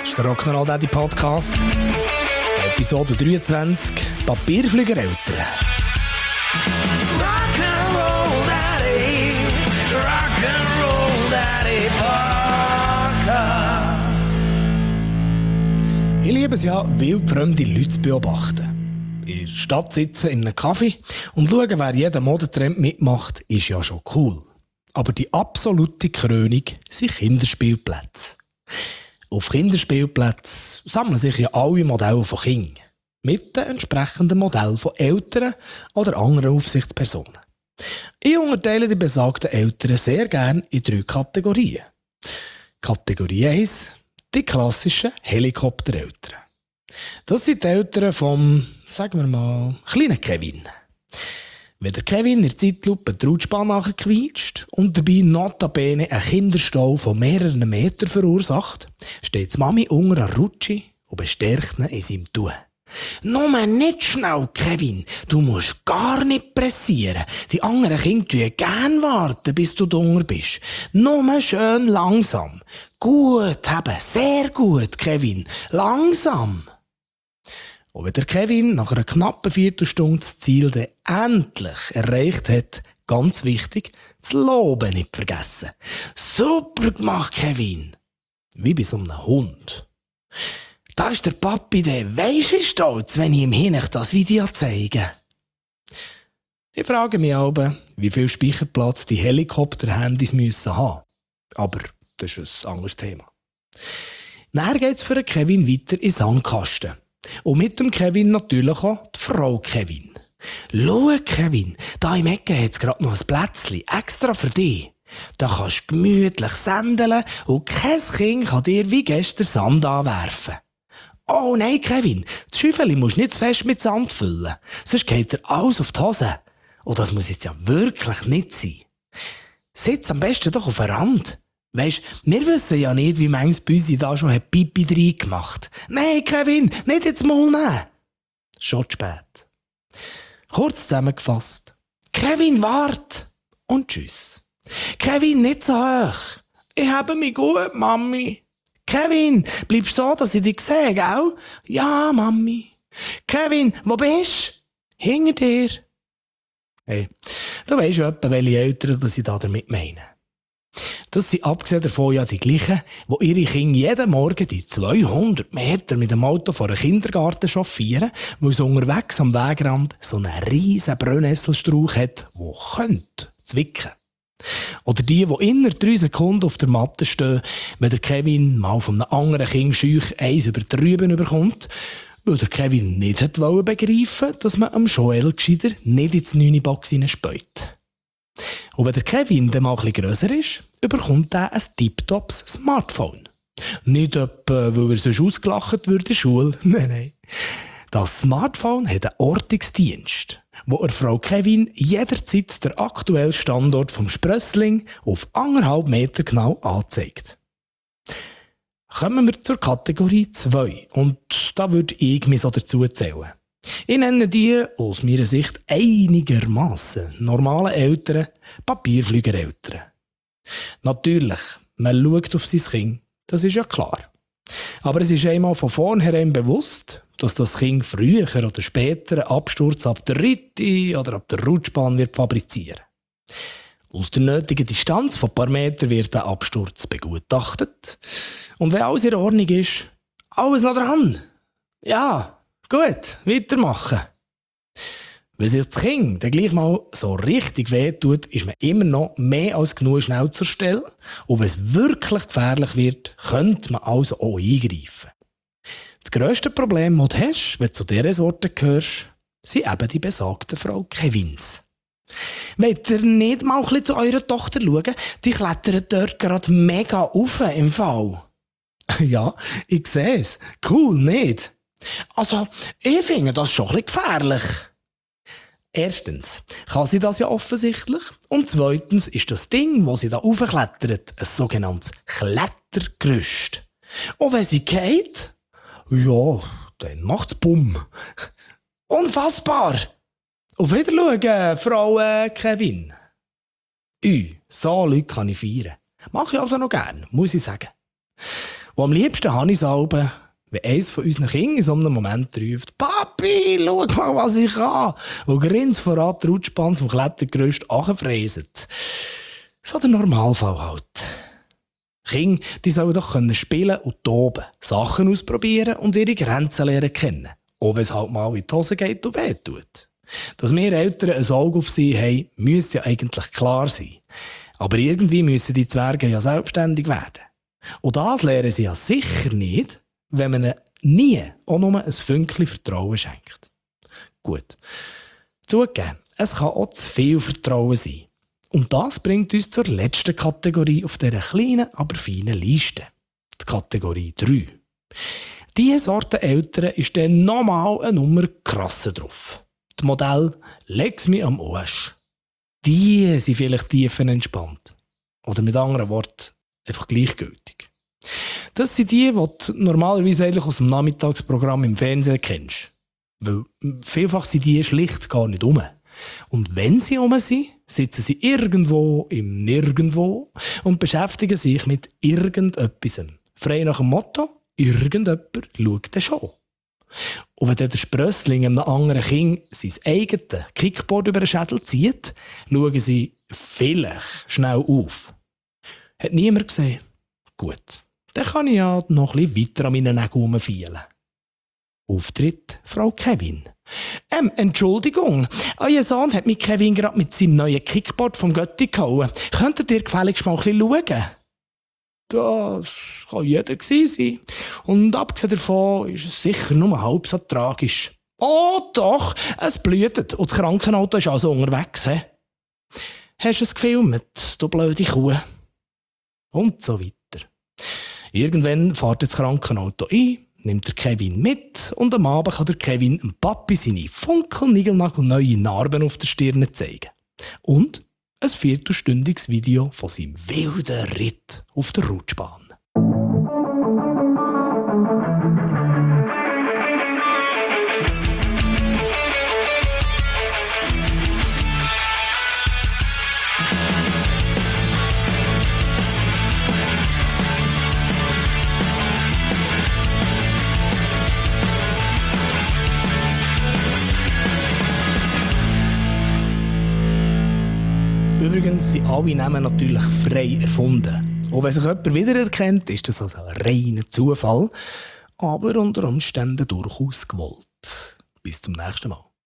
ist der Rock'n'Roll Daddy Podcast. Episode 23, Papierfliegereltern. Rock'n'Roll Daddy, Rock'n'Roll Daddy Podcast. Ich liebe es ja, wildfremde Leute zu beobachten. In der Stadt sitzen, in einem Kaffee und schauen, wer jeden Modetrend mitmacht, ist ja schon cool. Aber die absolute Krönung sind Kinderspielplätze. Auf Kinderspielplätzen sammeln sich ja alle Modelle von Kindern. Mit den entsprechenden Modellen von Eltern oder anderen Aufsichtspersonen. Ich unterteile die besagten Eltern sehr gerne in 3 Kategorien. Kategorie 1, die klassischen Helikoptereltern. Das sind die Eltern vom, sagen wir mal, kleinen Kevin. Wenn der Kevin in der Zeitlupe die Rutschbahn nachquietscht und dabei notabene einen Kinderstau von mehreren Metern verursacht, steht die Mami unter der Rutsche und bestärkt ihn in seinem Tun. «Nur nicht schnell, Kevin, du musst gar nicht pressieren. Die anderen Kinder tun gerne warten, bis du drunter bist. Nur schön langsam. Gut, eben, sehr gut, Kevin. Langsam.» Und wenn der Kevin nach einer knappen Viertelstunde das Ziel dann endlich erreicht hat, ganz wichtig, das Loben nicht vergessen. «Super gemacht, Kevin!» Wie bei so einem Hund. Da ist der Papi dann weisst wie stolz, wenn ich ihm hinten das Video zeige. Ich frage mich aber, wie viel Speicherplatz die Helikopter-Handys müssen haben. Aber das ist ein anderes Thema. Dann geht es für Kevin weiter in den Sandkasten. Und mit dem Kevin natürlich auch die Frau Kevin. «Schau, Kevin, da im Ecke hat es gerade noch ein Plätzchen, extra für dich. Da kannst du gemütlich sandeln und kein Kind kann dir wie gestern Sand anwerfen.» «Oh nein, Kevin, das Schäufeli musst du nicht zu fest mit Sand füllen, sonst geht dir alles auf die Hose. Und das muss jetzt ja wirklich nicht sein. Sitz am besten doch auf den Rand. Weisst, wir wissen ja nicht, wie manches Büsi da schon hat Pipi drin gemacht. Nein, Kevin, nicht ins Maul nehmen!» Schon zu spät. Kurz zusammengefasst. «Kevin, wart!» Und tschüss. «Kevin, nicht so hoch!» «Ich habe mich gut, Mami!» «Kevin, bleibst so, dass ich dich sehe, gell?» «Ja, Mami!» «Kevin, wo bist du?» «Hinter dir!» Hey, du weisst ja etwa, welche Eltern ich damit meine. Das sind abgesehen davon ja die gleichen, die ihre Kinder jeden Morgen die 200 Meter mit dem Auto vor einem Kindergarten chauffieren, weil es unterwegs am Wegrand so einen riesen Brennnesselstrauch hat, der könnte zwicken. Oder die innerhalb 3 Sekunden auf der Matte stehen, wenn der Kevin mal von einem anderen Kind scheuch eins über die Rüben bekommt, weil der Kevin nicht wollte begreifen, dass man am Joel gescheiter nicht ins 9-Box hineinspäut. Und wenn der Kevin dann mal ein bisschen grösser ist, bekommt er ein tiptops Smartphone. Nicht etwa, weil er sonst ausgelacht wird in der Schule. Nein. Das Smartphone hat einen Ortungsdienst, wo Frau Kevin jederzeit den aktuellen Standort vom Sprössling auf 1,5 Meter genau anzeigt. Kommen wir zur Kategorie 2 und da würde ich mich so dazu zählen. Ich nenne die, aus meiner Sicht einigermaßen normalen Eltern, Papierfliegereltern. Natürlich, man schaut auf sein Kind, das ist ja klar. Aber es ist einmal von vornherein bewusst, dass das Kind früher oder später einen Absturz ab der Ritte oder ab der Rutschbahn wird fabrizieren. Aus der nötigen Distanz von ein paar Metern wird der Absturz begutachtet. Und wenn alles in Ordnung ist, alles noch dran. Ja. Gut, weitermachen. Wenn sich das Kind dann gleich mal so richtig wehtut, ist man immer noch mehr als genug schnell zur Stelle. Und wenn es wirklich gefährlich wird, könnte man also auch eingreifen. Das grösste Problem, das du hast, wenn du zu dieser Sorte gehörst, sind eben die besagten Frau Kevins. Wollt ihr nicht mal ein bisschen zu eurer Tochter schauen? Die klettert dort gerade mega rauf im Fall. Ja, ich sehe es. Cool, nicht? Also, ich finde das schon ein bisschen gefährlich. Erstens kann sie das ja offensichtlich. Und zweitens ist das Ding, wo sie da raufklettert, ein sogenanntes Klettergerüst. Und wenn sie geht, ja, dann macht's Bumm. Unfassbar! Auf Wiedersehen, Frau Kevin. So Leute kann ich feiern. Mache ich also noch gern, muss ich sagen. Und am liebsten habe ich es alle, wenn eines von unseren Kindern in so einem Moment ruft, «Papi, schau mal, was ich kann!» und grinst voran die Rutschbahn vom Klettergerüst anfräset. So der Normalfall halt. Kinder, die sollen doch spielen und toben, Sachen ausprobieren und ihre Grenzen lernen kennen. Auch wenn es halt mal in die Hose geht und wehtut. Dass wir Eltern ein Auge auf sie haben, müsste ja eigentlich klar sein. Aber irgendwie müssen die Zwerge ja selbstständig werden. Und das lernen sie ja sicher nicht, wenn man ihnen nie auch nur ein Fünkchen Vertrauen schenkt. Gut. Zugegeben, es kann auch zu viel Vertrauen sein. Und das bringt uns zur letzten Kategorie auf dieser kleinen, aber feinen Liste. Die Kategorie 3. Diese Sorte Eltern ist dann nochmal eine Nummer krasser drauf. Das Modell «Leg's mir am Arsch». Die sind vielleicht tiefenentspannt. Oder mit anderen Worten, einfach gleichgültig. Das sind die du normalerweise eigentlich aus dem Nachmittagsprogramm im Fernsehen kennst. Weil vielfach sind die schlicht gar nicht rum. Und wenn sie rum sind, sitzen sie irgendwo im Nirgendwo und beschäftigen sich mit irgendetwas. Frei nach dem Motto, irgendjemand schaut dann schon. Und wenn dann der Sprössling einem anderen Kind sein eigenes Kickboard über den Schädel zieht, schauen sie vielleicht schnell auf. Hat niemand gesehen? Gut, dann kann ich ja noch ein bisschen weiter an meinen Nägeln herumfeilen. Auftritt Frau Kevin. Entschuldigung, euer Sohn hat mich Kevin gerade mit seinem neuen Kickboard vom Götti gehauen. Könntet ihr gefälligst mal ein bisschen schauen? Das kann jeder gewesen sein. Und abgesehen davon ist es sicher nur halb so tragisch. Oh doch, es blutet und das Krankenauto ist also unterwegs. He? Hast du es gefilmt, du blöde Kuh? Und so weiter. Irgendwann fährt das Krankenauto ein, nimmt der Kevin mit und am Abend kann der Kevin dem Papi seine funkelnigelnagelneue Narben auf der Stirn zeigen. Und ein viertelstündiges Video von seinem wilden Ritt auf der Rutschbahn. Übrigens sind alle Namen natürlich frei erfunden. Und wenn sich jemand wiedererkennt, ist das also ein reiner Zufall, aber unter Umständen durchaus gewollt. Bis zum nächsten Mal.